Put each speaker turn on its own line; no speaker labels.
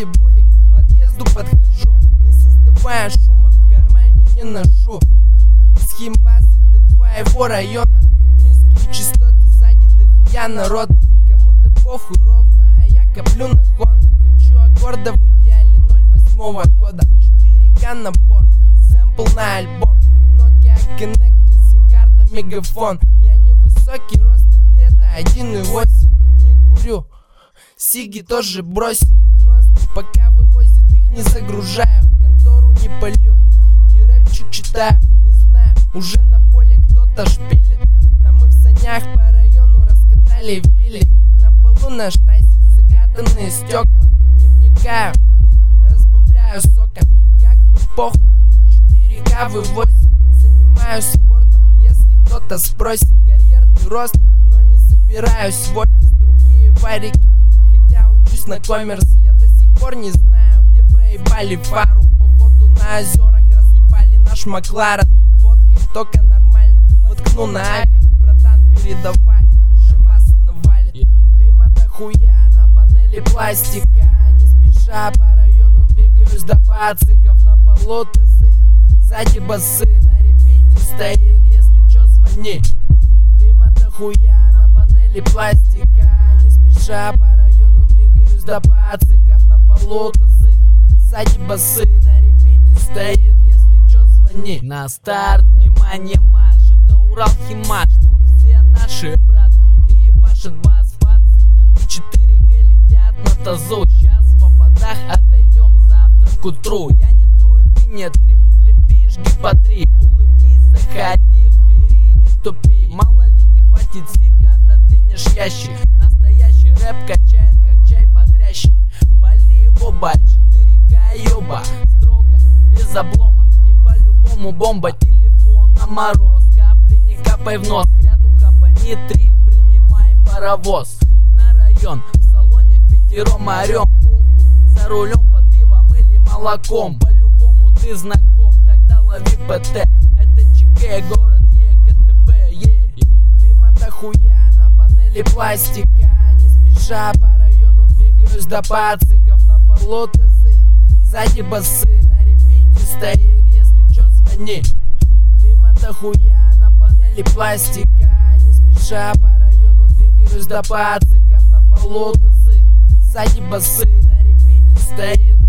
булик, к подъезду подхожу, не создавая шума, в кармане не ношу. С химбазы до твоего района, низкие частоты сзади дохуя народа. Кому-то похуй ровно, а я коплю на Хонду. Хочу аккорда в идеале 08-го года. 4К набор, сэмпл на альбом, Nokia Connected, сим-карта, мегафон. Я невысокий ростом, где-то 1,8. Не курю, сиги тоже бросил, ноздри пока вывозит, их не загружаю. Контору не полю и рэпчик читаю. Не знаю, уже на поле кто-то шпилит, а мы в санях по району раскатали вбили. На полу на штасе закатанные стекла. Не вникаю, разбавляю соком, как бы похуй. 4К вывозит, занимаюсь спортом. Если кто-то спросит, карьерный рост, но не собираюсь в офис, другие варики. Хотя учусь на коммерсе, я до сих пор не знаю, где проебали фару. Походу на озерах разъебали наш Макларен. Фоткой только нормально, воткну на авик. Братан, передавай, шабаса навалит. Дыма до хуя на панели пластика. Не спеша по району двигаюсь до пациков. На полу тазы, сзади басы, на репите стоит, если чё звони. Дыма до хуя на панели пластика. Не спеша по району двигаюсь до пациков. На полу тазы, сзади басы, на репите стоит, если чё звони.
На старт, внимание, марш, это Урал-Химаш. Тут все наши, брат, и ебашит бас, фацики. И 4Г летят на тазу. Сейчас в ободах отойдем завтра к утру. Я не тру и ты не три, лепи, жги по 3. Улыбнись, заходи в двери, не тупи. Мало ли не хватит сика, отодвинешь ящик. Настоящий рэп качает, как чай бодрящий. Пали его бать, 4К ёба, строго, без облома. И по-любому бомба, телефон на мороз. Капли не капай в нос, кряду хапани 3, принимай паровоз. На район, в салоне впятером орем. Похуй, за рулем под пивом или молоком. По-любому ты знаком, тогда лови ПТ. Это ЧК, город ЕКТБ,
Дыма до хуя на панели пластика. Не спеша по району двигаюсь до пациков. На полу тазы, сзади басы, на репите стоит, если чё звони. Дыма до хуя на панели пластика. Не спеша по району двигаюсь до пациков. На полу тазы, сзади басы, на репите стоит,